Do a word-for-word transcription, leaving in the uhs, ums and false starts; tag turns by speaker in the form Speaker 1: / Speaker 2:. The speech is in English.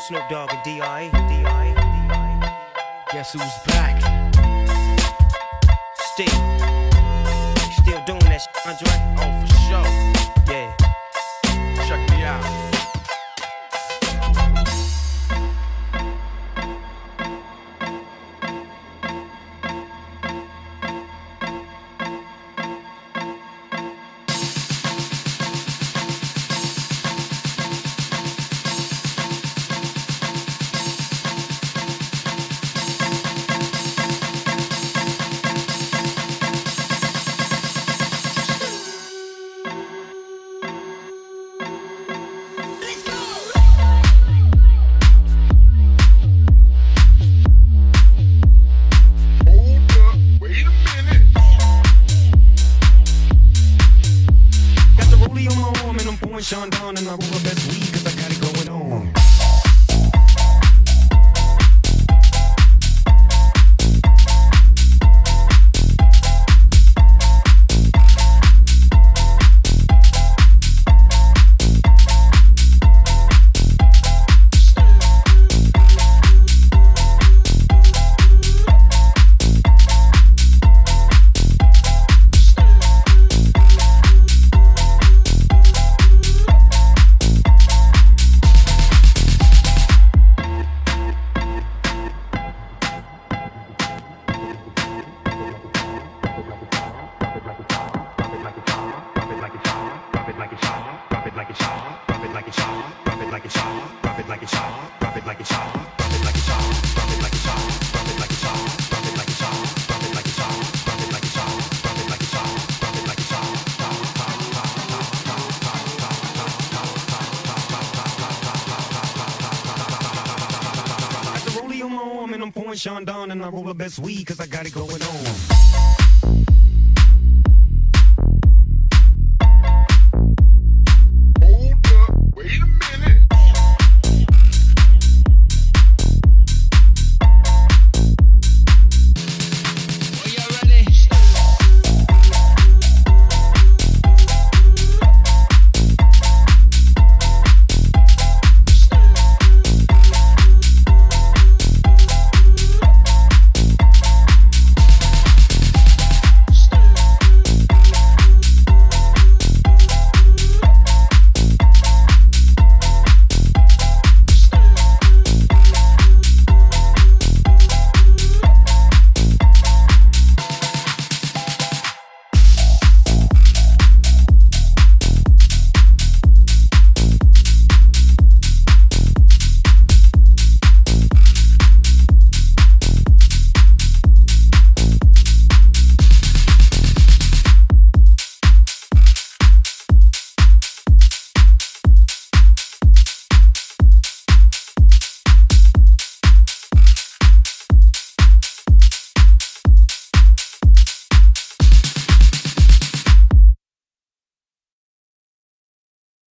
Speaker 1: Snoop Dogg and D R E. D R E. D R E.
Speaker 2: Guess who's back?
Speaker 1: Still. Still doing that shit, Andre?
Speaker 2: Oh, for sure.
Speaker 1: Yeah.
Speaker 2: Check me out.
Speaker 1: Sean Don and I roll the best weed cause I got it going on. Sean Don and I roll the best weed cause I got it going on.